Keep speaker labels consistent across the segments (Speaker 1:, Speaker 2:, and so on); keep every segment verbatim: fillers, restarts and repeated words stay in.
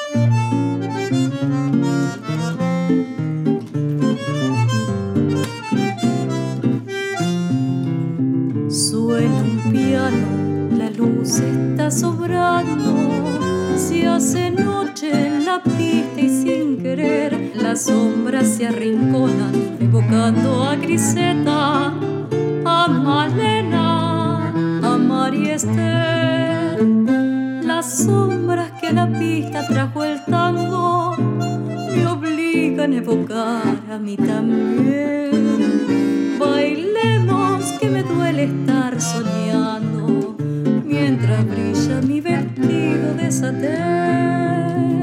Speaker 1: Suena un piano, la luz está sobrando, se hace noche en la pista y sin querer las sombras se arrinconan, evocando a Griseta, a Malena, a María Esther. Las sombras que la pista trajo el tango me obligan a evocar a mí también. Bailemos que me duele estar soñando mientras brilla mi vestido de satén.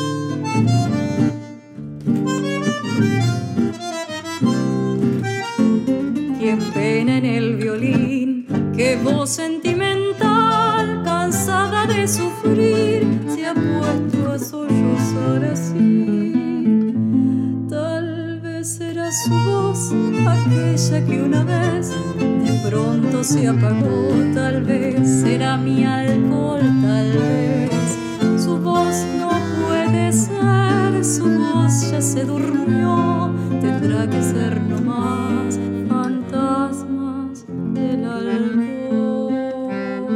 Speaker 1: Quien pena en el violín, qué voz sentimental, cansada de sufrir, se ha puesto a sollozar así. Tal vez será su voz aquella que una vez de pronto se apagó, tal vez será mi alcohol, tal vez su voz no puede ser, su voz ya se durmió, tendrá que ser nomás fantasmas del alcohol.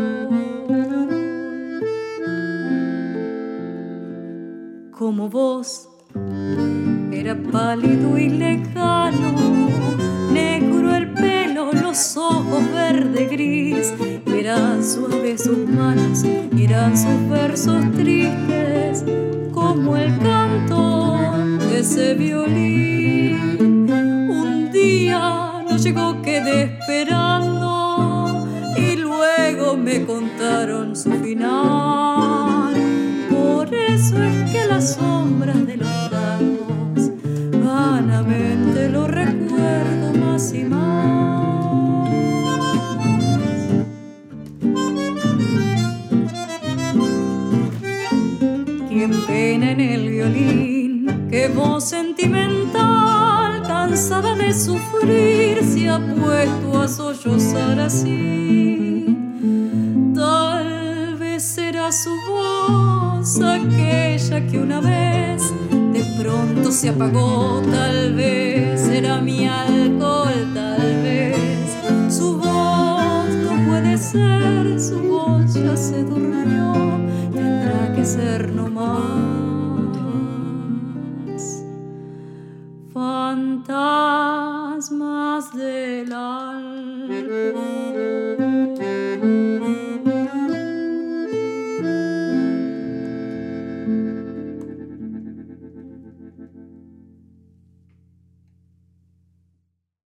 Speaker 1: Como vos era pálido y lejano, negro el pelo, los ojos verde gris, eran suaves sus manos, eran sus versos tristes, como el canto de ese violín. Un día no llegó, quedé esperando y luego me contaron su final. Por eso es que las sombras de los tangos vanamente lo recuerdo más y más. Quien pena en el violín, qué voz sentimental, cansada de sufrir, se ha puesto a sollozar así. Tal vez será su voz aquella que una vez de pronto se apagó, tal vez será mi alcohol, tal vez su voz no puede ser, su voz ya se durmió, tendrá que ser nomás